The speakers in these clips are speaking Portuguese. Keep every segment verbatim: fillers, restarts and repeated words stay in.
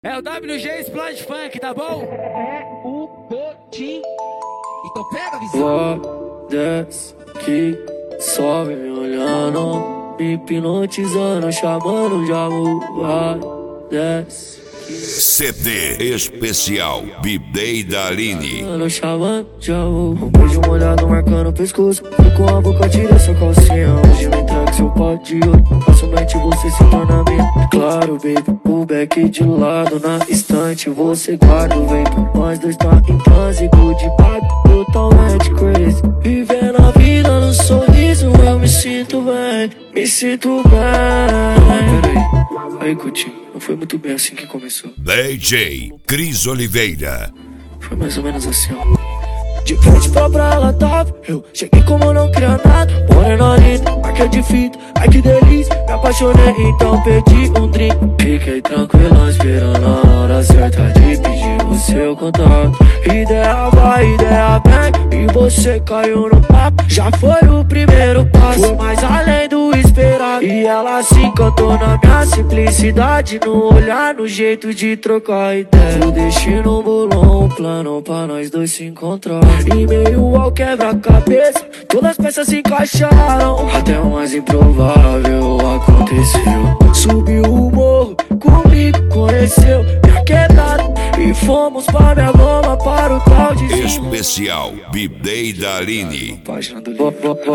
É o W G Splash Funk, tá bom? É o Coutinho. Então pega a visão. Desce que sobe me olhando, me hipnotizando, chamando de amor. Desce. C D especial B-Day da Aline. Mano, chamando de amor. Um beijo molhado marcando o pescoço. E com a boca tira essa calcinha. Hoje me entrega seu pote de ouro. Facilmente você se torna minha. Claro, baby, o back de lado. Na estante você guarda o vapor. Nós dois tá em transe, good vibe, totalmente crazy. Vivendo a vida no sorriso, eu me sinto bem. Me sinto bem. Peraí, aí Coutinho, não foi muito bem assim que começou. D J Cris Oliveira. Foi mais ou menos assim, ó. De frente pra praia ela tava, eu cheguei como eu não queria nada. Morena linda, marca de fita, ai que delícia. Me apaixonei, então pedi um drink. Fiquei tranquilo esperando a hora certa de pedir o seu contato. Ideia vai, ideia vem, e você caiu no papo. Já foi o primeiro passo, foi mais além do esperado. E ela se encantou na minha simplicidade, no olhar, no jeito de trocar ideia. O destino bolou um plano pra nós dois se encontrar. E meio ao quebra-cabeça, todas as peças se encaixaram. Até o mais improvável aconteceu. Subiu o morro, comigo conheceu minha quebrada. E fomos pra minha goma, para o tal de Especial B-Day da Aline. Página do livro.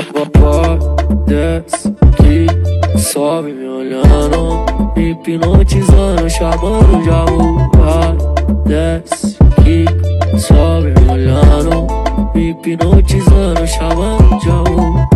Desce que sobe me olhando, me hipnotizando, chamando de amor. Desce que sobe me olhando, me hipnotizando, chamando de amor.